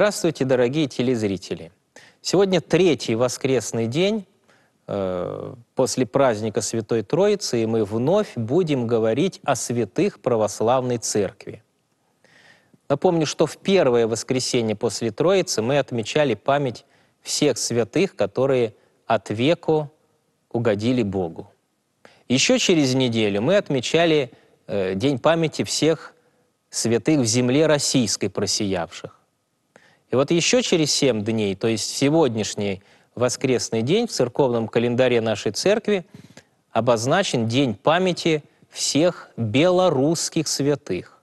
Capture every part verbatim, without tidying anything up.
Здравствуйте, дорогие телезрители! Сегодня третий воскресный день э, после праздника Святой Троицы, и мы вновь будем говорить о святых православной церкви. Напомню, что в первое воскресенье после Троицы мы отмечали память всех святых, которые от веку угодили Богу. Еще через неделю мы отмечали э, День памяти всех святых в земле российской просиявших. И вот еще через семь дней, то есть сегодняшний воскресный день в церковном календаре нашей церкви обозначен День памяти всех белорусских святых.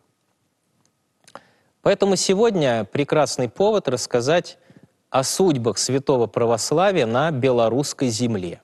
Поэтому сегодня прекрасный повод рассказать о судьбах святого православия на белорусской земле.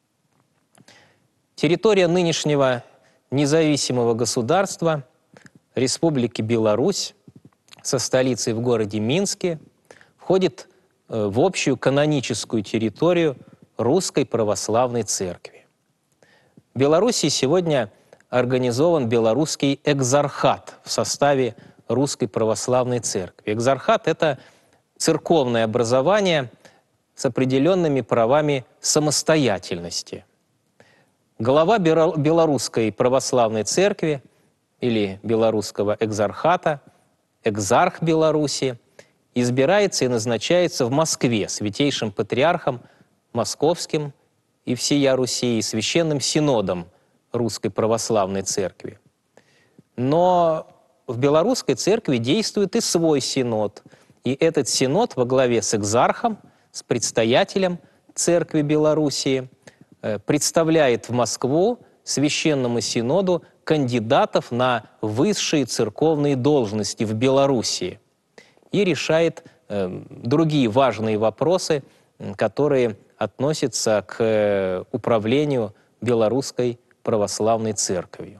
Территория нынешнего независимого государства, Республики Беларусь, со столицей в городе Минске, входит в общую каноническую территорию Русской Православной Церкви. В Беларуси сегодня организован Белорусский экзархат в составе Русской Православной Церкви. Экзархат – это церковное образование с определенными правами самостоятельности. Глава Белорусской Православной Церкви или Белорусского экзархата, экзарх Беларуси, избирается и назначается в Москве святейшим патриархом Московским и всея Руси и Священным Синодом Русской Православной Церкви. Но в Белорусской Церкви действует и свой синод, и этот синод во главе с экзархом, с предстоятелем Церкви Белоруссии, представляет в Москву Священному Синоду кандидатов на высшие церковные должности в Белоруссии и решает э, другие важные вопросы, которые относятся к э, управлению Белорусской Православной Церковью.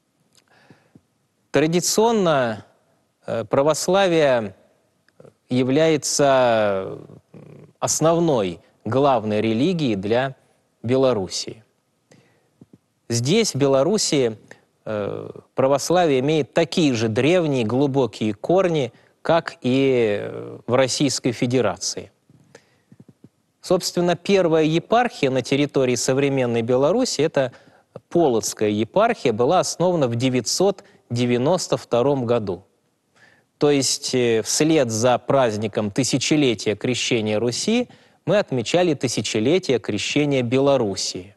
Традиционно э, православие является основной, главной религией для Белоруссии. Здесь, в Белоруссии, православие имеет такие же древние глубокие корни, как и в Российской Федерации. Собственно, первая епархия на территории современной Беларуси, это Полоцкая епархия, была основана в девятьсот девяносто втором году. То есть вслед за праздником тысячелетия крещения Руси мы отмечали тысячелетие крещения Белоруссии.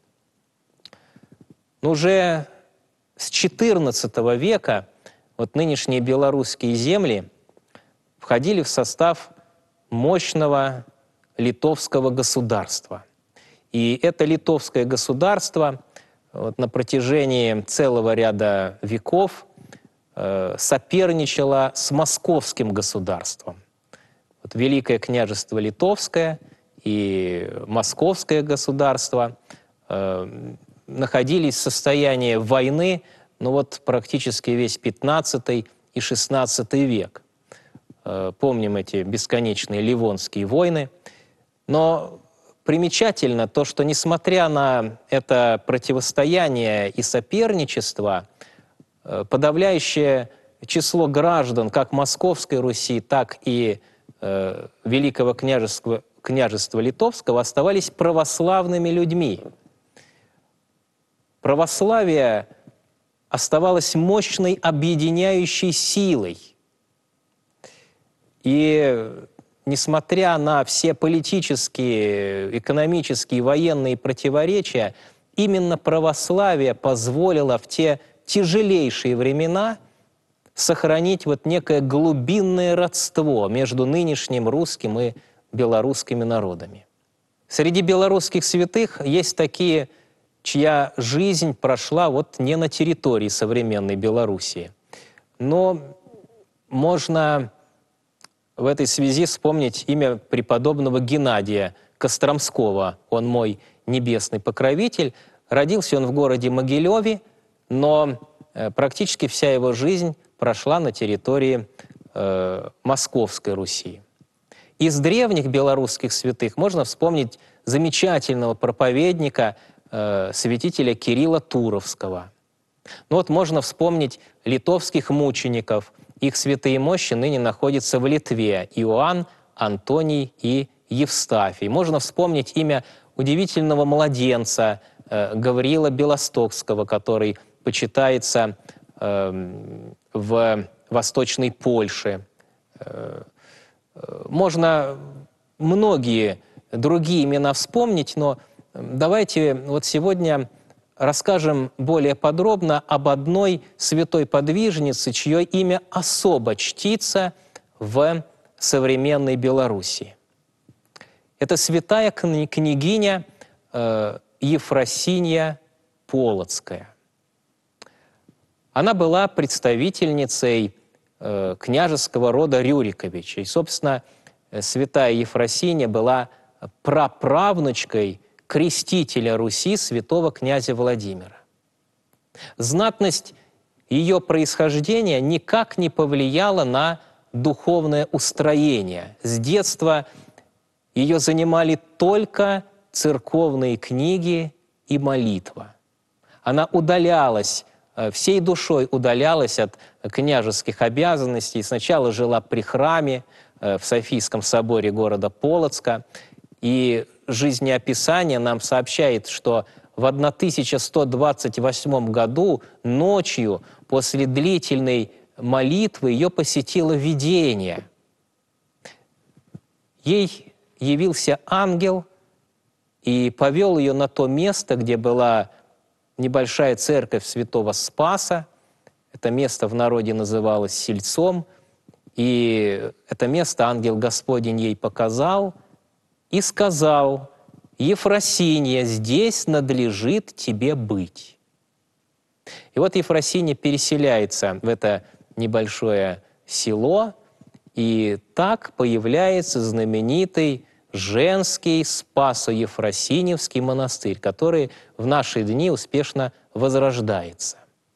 Уже с четырнадцатого века вот нынешние белорусские земли входили в состав мощного литовского государства. И это литовское государство вот на протяжении целого ряда веков э, соперничало с московским государством. Вот Великое княжество Литовское и Московское государство э, находились в состоянии войны, ну вот практически весь пятнадцатый и шестнадцатый век. Э, помним эти бесконечные Ливонские войны. Но примечательно то, что несмотря на это противостояние и соперничество, э, подавляющее число граждан как Московской Руси, так и э, Великого княжества, княжества Литовского оставались православными людьми. Православие оставалось мощной объединяющей силой. И несмотря на все политические, экономические, военные противоречия, именно православие позволило в те тяжелейшие времена сохранить вот некое глубинное родство между нынешним русским и белорусскими народами. Среди белорусских святых есть такие, чья жизнь прошла вот не на территории современной Белоруссии. Но можно в этой связи вспомнить имя преподобного Геннадия Костромского. Он мой небесный покровитель. Родился он в городе Могилеве, но э, практически вся его жизнь прошла на территории э, Московской Руси. Из древних белорусских святых можно вспомнить замечательного проповедника, э, святителя Кирилла Туровского. Ну вот можно вспомнить литовских мучеников. Их святые мощи ныне находятся в Литве. Иоанн Антоний и Евстафий. Можно вспомнить имя удивительного младенца э, Гавриила Белостокского, который почитается э, в Восточной Польше. Э, можно многие другие имена вспомнить, но давайте вот сегодня расскажем более подробно об одной святой подвижнице, чье имя особо чтится в современной Белоруссии. Это святая княгиня э, Ефросинья Полоцкая. Она была представительницей э, княжеского рода Рюриковичей. И, собственно, святая Ефросинья была праправнучкой крестителя Руси святого князя Владимира. Знатность ее происхождения никак не повлияла на духовное устроение. С детства ее занимали только церковные книги и молитва. Она удалялась, всей душой удалялась от княжеских обязанностей. Сначала жила при храме в Софийском соборе города Полоцка. И жизнеописание нам сообщает, что в тысяча сто двадцать восьмом году ночью после длительной молитвы ее посетило видение. Ей явился ангел и повел ее на то место, где была небольшая церковь святого Спаса. Это место в народе называлось Сельцом. И это место ангел Господень ей показал и сказал: «Ефросинья, здесь надлежит тебе быть». И вот Ефросинья переселяется в это небольшое село, и так появляется знаменитый женский Спасо-Ефросиньевский монастырь, который в наши дни успешно возрождается.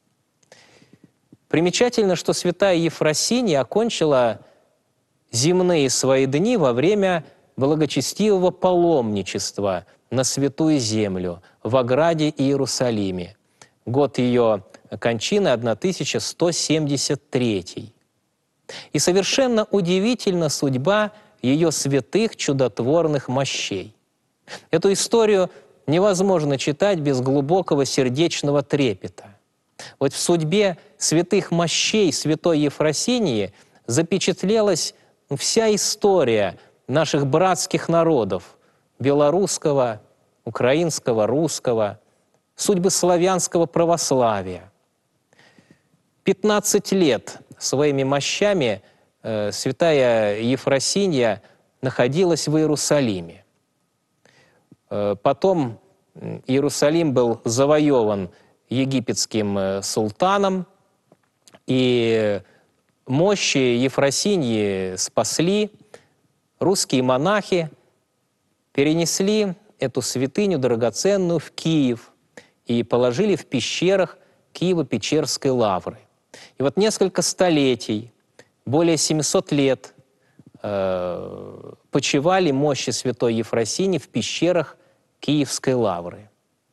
Примечательно, что святая Ефросинья окончила земные свои дни во время благочестивого паломничества на Святую Землю в Ограде Иерусалиме. Год ее кончины тысяча сто семьдесят третий. И совершенно удивительна судьба ее святых чудотворных мощей. Эту историю невозможно читать без глубокого сердечного трепета. Вот в судьбе святых мощей святой Ефросиньи запечатлелась вся история наших братских народов – белорусского, украинского, русского, судьбы славянского православия. пятнадцать лет своими мощами э, святая Ефросинья находилась в Иерусалиме. Э, потом Иерусалим был завоеван египетским э, султаном, и мощи Ефросиньи спасли. Русские монахи перенесли эту святыню драгоценную в Киев и положили в пещерах Киево-Печерской лавры. И вот несколько столетий, более семисот лет, э, почивали мощи святой Ефросиньи в пещерах Киевской лавры.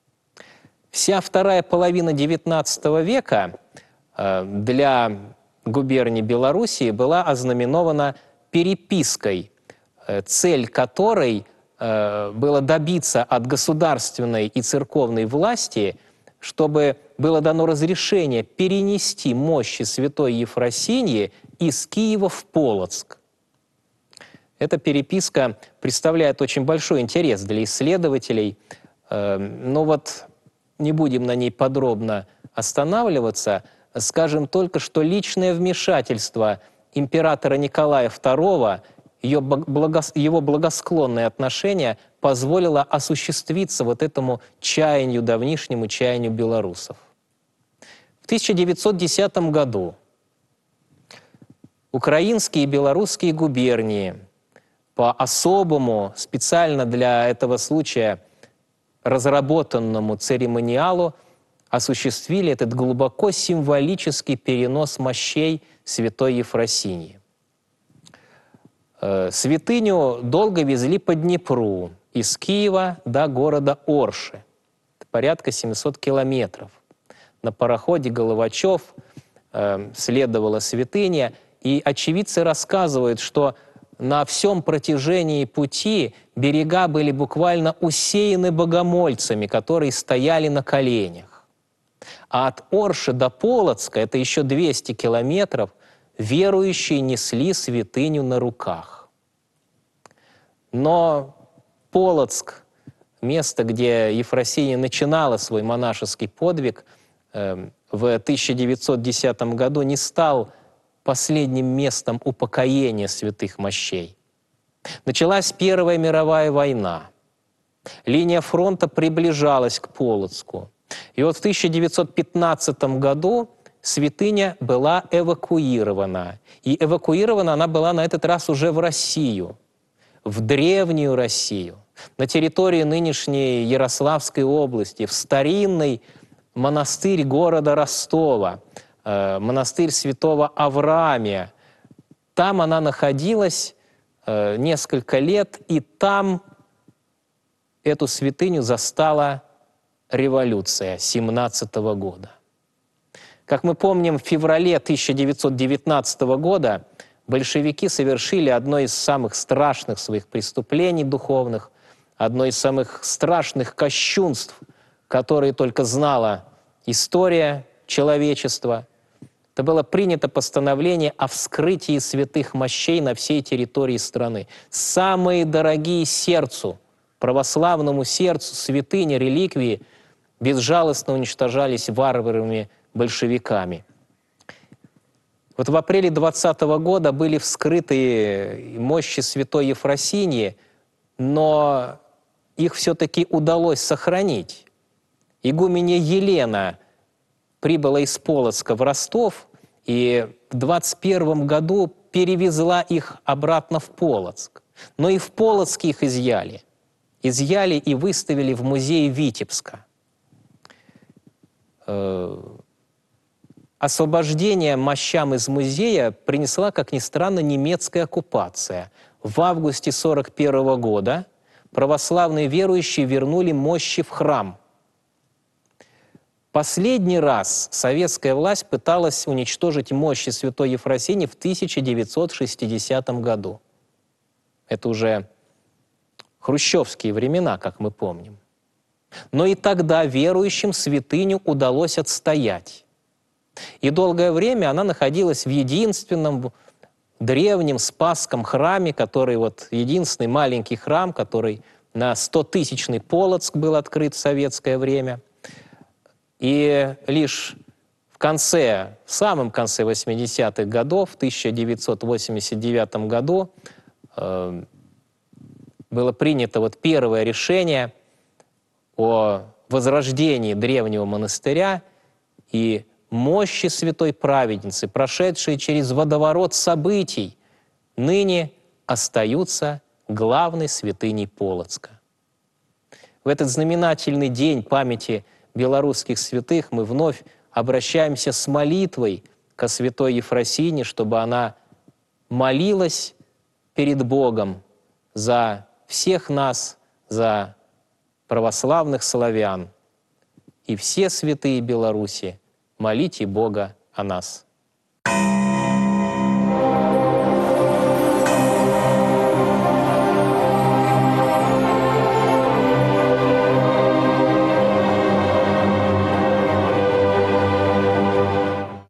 Вся вторая половина девятнадцатого века э, для губернии Белоруссии была ознаменована перепиской, цель которой э, было добиться от государственной и церковной власти, чтобы было дано разрешение перенести мощи святой Ефросиньи из Киева в Полоцк. Эта переписка представляет очень большой интерес для исследователей, э, но вот не будем на ней подробно останавливаться, скажем только, что личное вмешательство императора Николая второго, Ее благос... его благосклонное отношение позволило осуществиться вот этому чаянию, давнишнему чаянию белорусов. В тысяча девятьсот десятом году украинские и белорусские губернии по особому, специально для этого случая разработанному церемониалу осуществили этот глубоко символический перенос мощей святой Ефросиньи. Святыню долго везли по Днепру, из Киева до города Орши. Это порядка семисот километров. На пароходе Головачев э, следовала святыня, и очевидцы рассказывают, что на всем протяжении пути берега были буквально усеяны богомольцами, которые стояли на коленях. А от Орши до Полоцка, это еще двести километров, верующие несли святыню на руках. Но Полоцк, место, где Ефросинья начинала свой монашеский подвиг, э, в тысяча девятьсот десятом году не стал последним местом упокоения святых мощей. Началась Первая мировая война. Линия фронта приближалась к Полоцку. И вот в тысяча девятьсот пятнадцатом году святыня была эвакуирована. И эвакуирована она была на этот раз уже в Россию, в древнюю Россию, на территории нынешней Ярославской области, в старинный монастырь города Ростова, э, монастырь святого Авраамия. Там она находилась э, несколько лет, и там эту святыню застала революция семнадцатого года. Как мы помним, в феврале тысяча девятьсот девятнадцатого года большевики совершили одно из самых страшных своих преступлений духовных, одно из самых страшных кощунств, которые только знала история человечества. Это было принято постановление о вскрытии святых мощей на всей территории страны. Самые дорогие сердцу, православному сердцу, святыни, реликвии безжалостно уничтожались варварами большевиками. Вот в апреле двадцатого года были вскрыты мощи святой Ефросиньи, но их все-таки удалось сохранить. Игуменья Елена прибыла из Полоцка в Ростов и в двадцать первом году перевезла их обратно в Полоцк. Но и в Полоцке их изъяли. Изъяли и выставили в музее Витебска. Освобождение мощам из музея принесла, как ни странно, немецкая оккупация. В августе сорок первого года православные верующие вернули мощи в храм. Последний раз советская власть пыталась уничтожить мощи святой Ефросиньи в тысяча девятьсот шестидесятом году. Это уже хрущевские времена, как мы помним. Но и тогда верующим святыню удалось отстоять. И долгое время она находилась в единственном древнем Спасском храме, который вот единственный маленький храм, который на стотысячный Полоцк был открыт в советское время. И лишь в конце, в самом конце восьмидесятых годов, в тысяча девятьсот восемьдесят девятом году, э, было принято вот первое решение о возрождении древнего монастыря, и мощи святой праведницы, прошедшие через водоворот событий, ныне остаются главной святыней Полоцка. В этот знаменательный день памяти белорусских святых мы вновь обращаемся с молитвой ко святой Ефросинье, чтобы она молилась перед Богом за всех нас, за православных славян. И все святые Беларуси, молите Бога о нас.